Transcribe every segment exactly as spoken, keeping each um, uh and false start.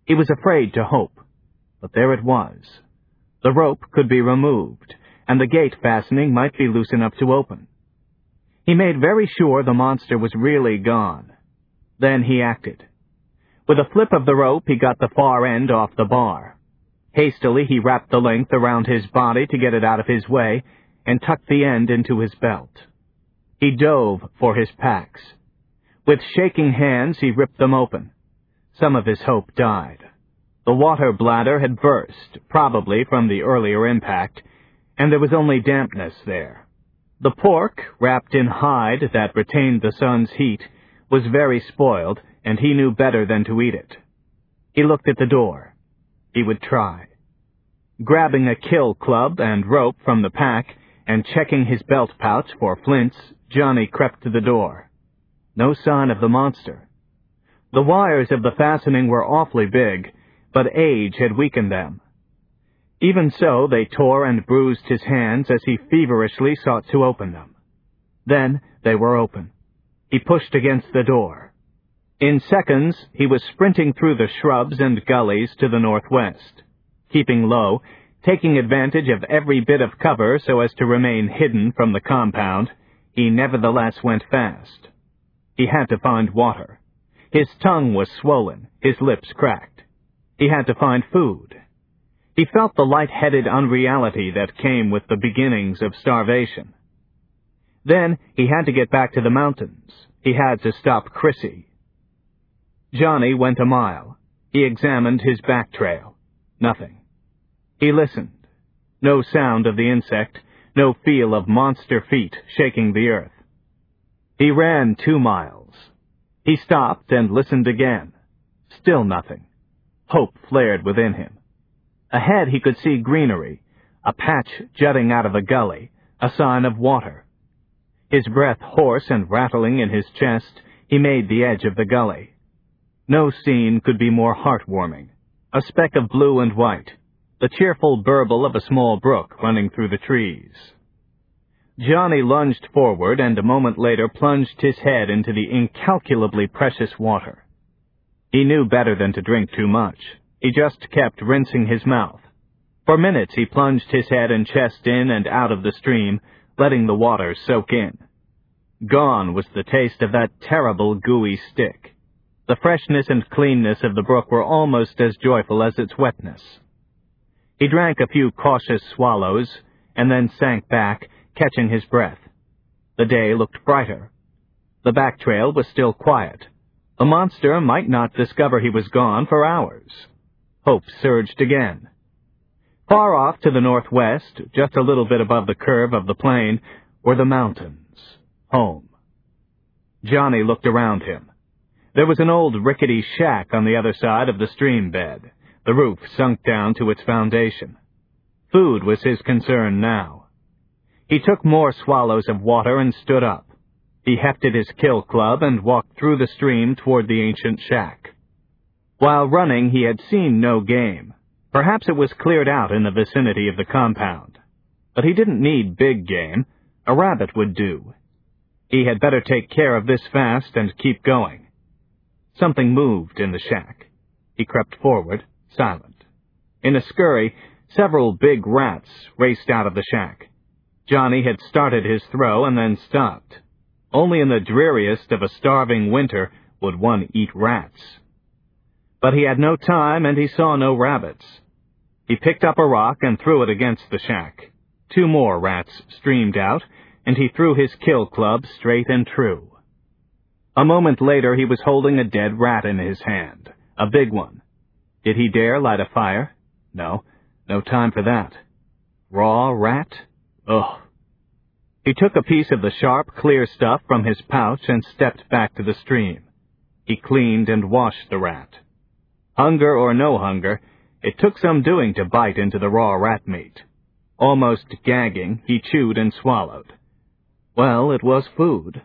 He was afraid to hope, but there it was. The rope could be removed, and the gate fastening might be loose enough to open. He made very sure the monster was really gone. Then he acted. With a flip of the rope, he got the far end off the bar. Hastily, he wrapped the length around his body to get it out of his way, and tucked the end into his belt. He dove for his packs. With shaking hands, he ripped them open. Some of his hope died. The water bladder had burst, probably from the earlier impact, and there was only dampness there. The pork, wrapped in hide that retained the sun's heat, was very spoiled, and he knew better than to eat it. He looked at the door. He would try. Grabbing a kill club and rope from the pack, and checking his belt pouch for flints, Johnny crept to the door. No sign of the monster. The wires of the fastening were awfully big, but age had weakened them. Even so, they tore and bruised his hands as he feverishly sought to open them. Then they were open. He pushed against the door. In seconds, he was sprinting through the shrubs and gullies to the northwest. Keeping low, taking advantage of every bit of cover so as to remain hidden from the compound, he nevertheless went fast. He had to find water. His tongue was swollen, his lips cracked. He had to find food. He felt the light-headed unreality that came with the beginnings of starvation. Then he had to get back to the mountains. He had to stop Chrissy. Johnny went a mile. He examined his back trail. Nothing. He listened. No sound of the insect, no feel of monster feet shaking the earth. He ran two miles. He stopped and listened again. Still nothing. Hope flared within him. Ahead he could see greenery, a patch jutting out of a gully, a sign of water. His breath hoarse and rattling in his chest, he made the edge of the gully. No scene could be more heartwarming. A speck of blue and white, the cheerful burble of a small brook running through the trees. Johnny lunged forward and a moment later plunged his head into the incalculably precious water. He knew better than to drink too much. He just kept rinsing his mouth. For minutes he plunged his head and chest in and out of the stream, letting the water soak in. Gone was the taste of that terrible gooey stick. The freshness and cleanness of the brook were almost as joyful as its wetness. He drank a few cautious swallows, and then sank back, catching his breath. The day looked brighter. The back trail was still quiet. The monster might not discover he was gone for hours. Hope surged again. Far off to the northwest, just a little bit above the curve of the plain, were the mountains. Home. Johnny looked around him. There was an old rickety shack on the other side of the stream bed, the roof sunk down to its foundation. Food was his concern now. He took more swallows of water and stood up. He hefted his kill club and walked through the stream toward the ancient shack. While running, he had seen no game. Perhaps it was cleared out in the vicinity of the compound. But he didn't need big game. A rabbit would do. He had better take care of this fast and keep going. Something moved in the shack. He crept forward, silent. In a scurry, several big rats raced out of the shack. Johnny had started his throw and then stopped. Only in the dreariest of a starving winter would one eat rats. But he had no time and he saw no rabbits. He picked up a rock and threw it against the shack. Two more rats streamed out, and he threw his kill club straight and true. A moment later he was holding a dead rat in his hand, a big one. Did he dare light a fire? No, no time for that. Raw rat? Ugh. He took a piece of the sharp, clear stuff from his pouch and stepped back to the stream. He cleaned and washed the rat. Hunger or no hunger, it took some doing to bite into the raw rat meat. Almost gagging, he chewed and swallowed. Well, it was food.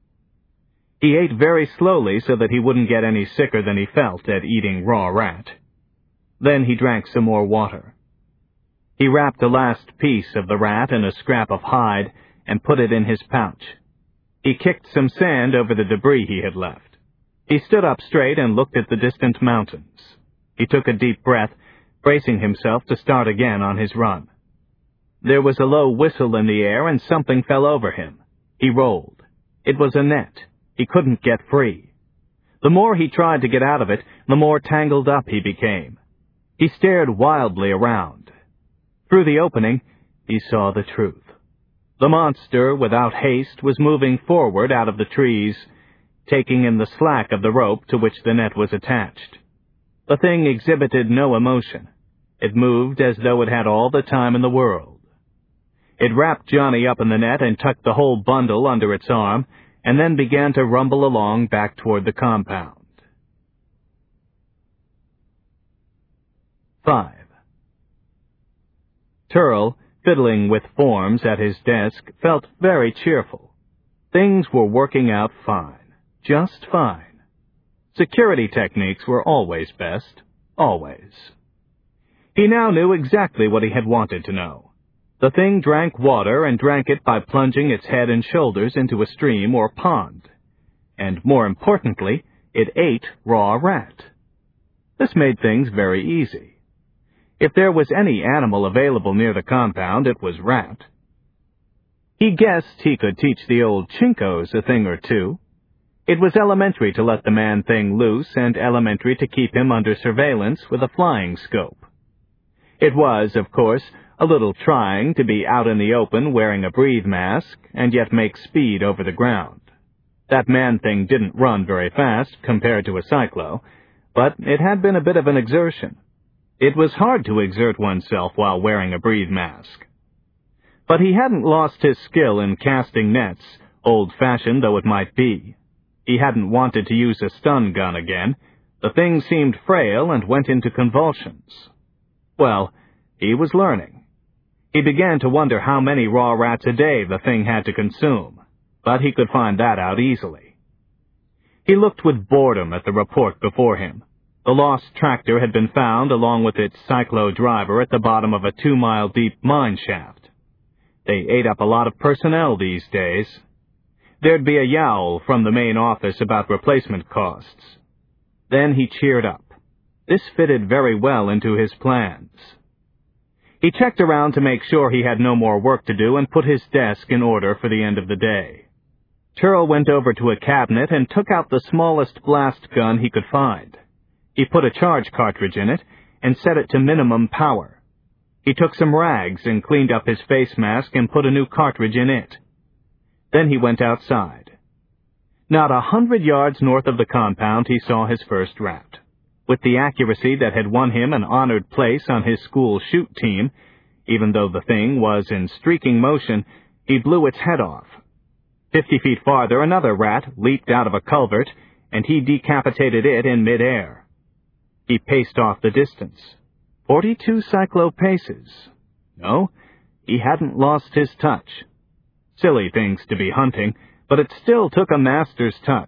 He ate very slowly so that he wouldn't get any sicker than he felt at eating raw rat. Then he drank some more water. He wrapped the last piece of the rat in a scrap of hide and put it in his pouch. He kicked some sand over the debris he had left. He stood up straight and looked at the distant mountains. He took a deep breath, bracing himself to start again on his run. There was a low whistle in the air, and something fell over him. He rolled. It was a net. He couldn't get free. The more he tried to get out of it, the more tangled up he became. He stared wildly around. Through the opening, he saw the truth. The monster, without haste, was moving forward out of the trees, taking in the slack of the rope to which the net was attached. The thing exhibited no emotion. It moved as though it had all the time in the world. It wrapped Johnny up in the net and tucked the whole bundle under its arm, and then began to rumble along back toward the compound. Five. Turl, fiddling with forms at his desk, felt very cheerful. Things were working out fine. Just fine. Security techniques were always best. Always. He now knew exactly what he had wanted to know. The thing drank water and drank it by plunging its head and shoulders into a stream or pond. And more importantly, it ate raw rat. This made things very easy. If there was any animal available near the compound, it was rat. He guessed he could teach the old Chinkos a thing or two. It was elementary to let the man-thing loose and elementary to keep him under surveillance with a flying scope. It was, of course, a little trying to be out in the open wearing a breathe mask and yet make speed over the ground. That man-thing didn't run very fast compared to a cyclo, but it had been a bit of an exertion. It was hard to exert oneself while wearing a breathe mask. But he hadn't lost his skill in casting nets, old-fashioned though it might be. He hadn't wanted to use a stun gun again. The thing seemed frail and went into convulsions. Well, he was learning. He began to wonder how many raw rats a day the thing had to consume, but he could find that out easily. He looked with boredom at the report before him. The lost tractor had been found along with its cyclo driver at the bottom of a two-mile-deep mine shaft. They ate up a lot of personnel these days. There'd be a yowl from the main office about replacement costs. Then he cheered up. This fitted very well into his plans. He checked around to make sure he had no more work to do and put his desk in order for the end of the day. Turl went over to a cabinet and took out the smallest blast gun he could find. He put a charge cartridge in it and set it to minimum power. He took some rags and cleaned up his face mask and put a new cartridge in it. Then he went outside. Not a hundred yards north of the compound he saw his first rat. With the accuracy that had won him an honored place on his school shoot team, even though the thing was in streaking motion, he blew its head off. Fifty feet farther, another rat leaped out of a culvert, and he decapitated it in midair. He paced off the distance. Forty-two cyclo paces. No, he hadn't lost his touch. Silly things to be hunting, but it still took a master's touch.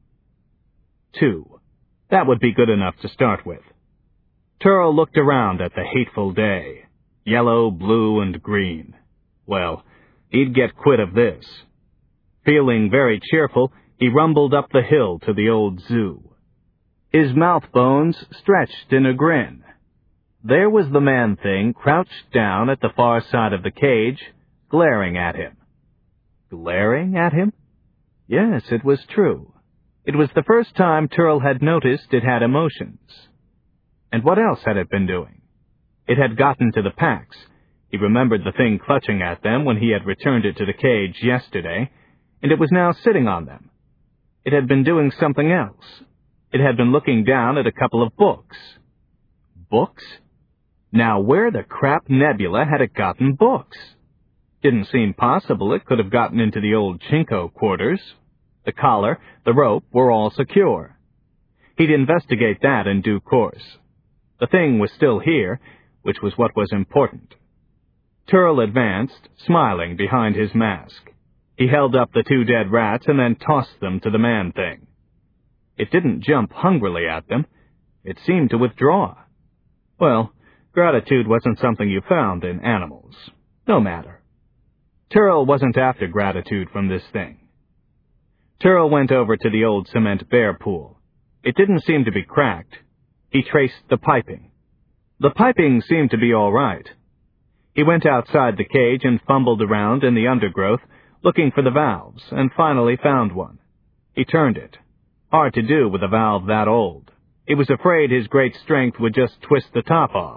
Two. That would be good enough to start with. Turl looked around at the hateful day. Yellow, blue, and green. Well, he'd get quit of this. Feeling very cheerful, he rumbled up the hill to the old zoo. His mouth bones stretched in a grin. There was the man-thing crouched down at the far side of the cage, glaring at him. Glaring at him? Yes, it was true. It was the first time Turl had noticed it had emotions. And what else had it been doing? It had gotten to the packs. He remembered the thing clutching at them when he had returned it to the cage yesterday, and it was now sitting on them. It had been doing something else. It had been looking down at a couple of books. Books? Now where the crap nebula had it gotten books? Didn't seem possible it could have gotten into the old Chinko quarters. The collar, the rope were all secure. He'd investigate that in due course. The thing was still here, which was what was important. Turl advanced, smiling behind his mask. He held up the two dead rats and then tossed them to the man-thing. It didn't jump hungrily at them. It seemed to withdraw. Well, gratitude wasn't something you found in animals. No matter. Turl wasn't after gratitude from this thing. Turl went over to the old cement bear pool. It didn't seem to be cracked. He traced the piping. The piping seemed to be all right. He went outside the cage and fumbled around in the undergrowth, looking for the valves, and finally found one. He turned it. Hard to do with a valve that old. He was afraid his great strength would just twist the top off.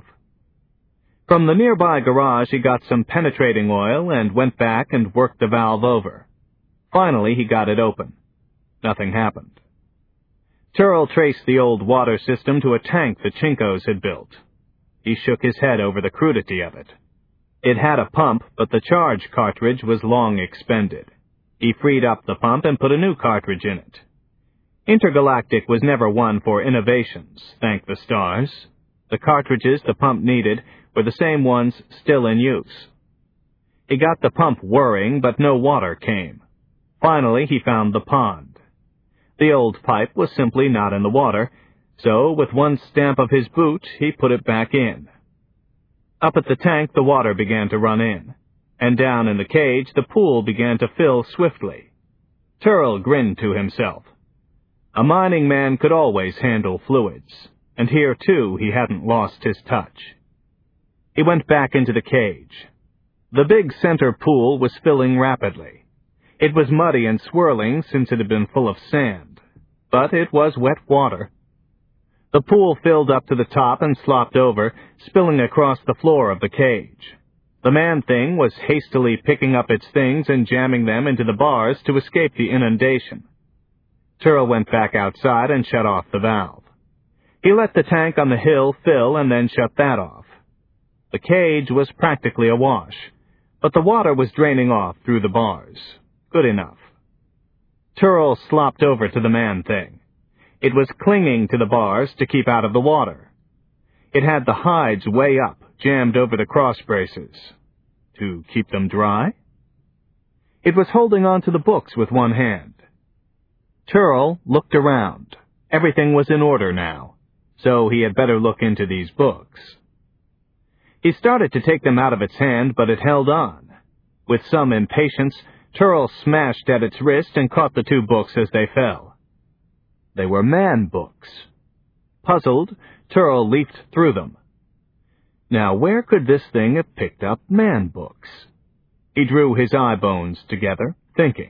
From the nearby garage he got some penetrating oil and went back and worked the valve over. Finally he got it open. Nothing happened. Turl traced the old water system to a tank the Chinkos had built. He shook his head over the crudity of it. It had a pump, but the charge cartridge was long expended. He freed up the pump and put a new cartridge in it. Intergalactic was never one for innovations, thank the stars. The cartridges the pump needed were the same ones still in use. He got the pump whirring, but no water came. Finally, he found the pond. The old pipe was simply not in the water, so with one stamp of his boot, he put it back in. Up at the tank, the water began to run in, and down in the cage, the pool began to fill swiftly. Turl grinned to himself. A mining man could always handle fluids, and here, too, he hadn't lost his touch. He went back into the cage. The big center pool was filling rapidly. It was muddy and swirling since it had been full of sand, but it was wet water. The pool filled up to the top and slopped over, spilling across the floor of the cage. The man-thing was hastily picking up its things and jamming them into the bars to escape the inundation. Turl went back outside and shut off the valve. He let the tank on the hill fill and then shut that off. The cage was practically awash, but the water was draining off through the bars. Good enough. Turl slopped over to the man-thing. It was clinging to the bars to keep out of the water. It had the hides way up, jammed over the cross braces. To keep them dry? It was holding on to the books with one hand. Turl looked around. Everything was in order now, so he had better look into these books. He started to take them out of its hand, but it held on. With some impatience, Turl smashed at its wrist and caught the two books as they fell. They were man books. Puzzled, Turl leafed through them. Now, where could this thing have picked up man books? He drew his eye bones together, thinking.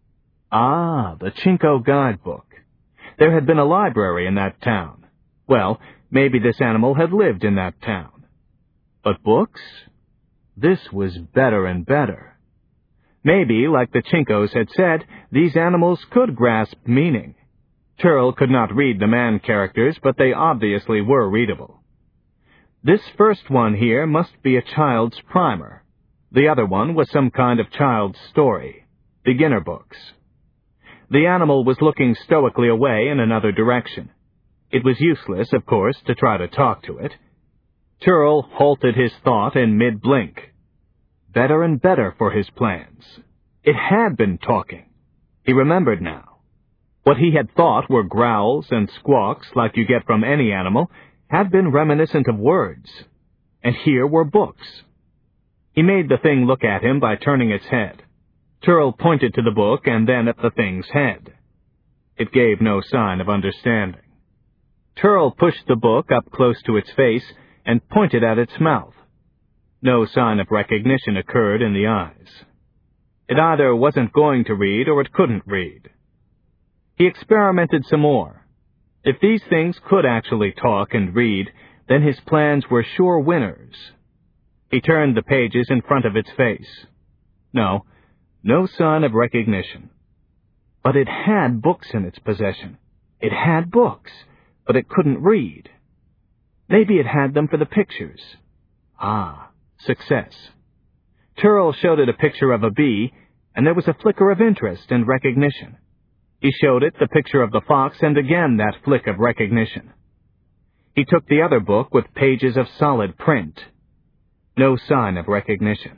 Ah, the Chinko guidebook. There had been a library in that town. Well, maybe this animal had lived in that town. But books? This was better and better. Maybe, like the Chinkos had said, these animals could grasp meaning. Turl could not read the man characters, but they obviously were readable. This first one here must be a child's primer. The other one was some kind of child's story. Beginner books. The animal was looking stoically away in another direction. It was useless, of course, to try to talk to it. Turl halted his thought in mid-blink. Better and better for his plans. It had been talking. He remembered now. What he had thought were growls and squawks like you get from any animal had been reminiscent of words. And here were books. He made the thing look at him by turning its head. Turl pointed to the book and then at the thing's head. It gave no sign of understanding. Turl pushed the book up close to its face and pointed at its mouth. No sign of recognition occurred in the eyes. It either wasn't going to read or it couldn't read. He experimented some more. If these things could actually talk and read, then his plans were sure winners. He turned the pages in front of its face. No, no sign of recognition. But it had books in its possession. It had books, but it couldn't read. Maybe it had them for the pictures. Ah, success. Turl showed it a picture of a bee, and there was a flicker of interest and recognition. He showed it the picture of the fox, and again that flick of recognition. He took the other book with pages of solid print. No sign of recognition.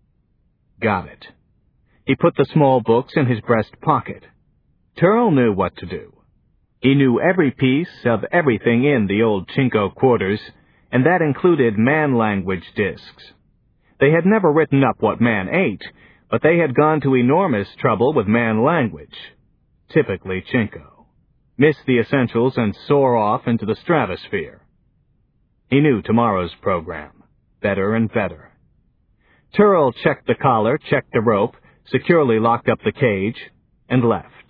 Got it. He put the small books in his breast pocket. Turl knew what to do. He knew every piece of everything in the old Chinko quarters, and that included man-language discs. They had never written up what man ate, but they had gone to enormous trouble with man language. Typically Chinko. miss the essentials and soar off into the stratosphere. He knew tomorrow's program, better and better. Turl checked the collar, checked the rope, securely locked up the cage, and left.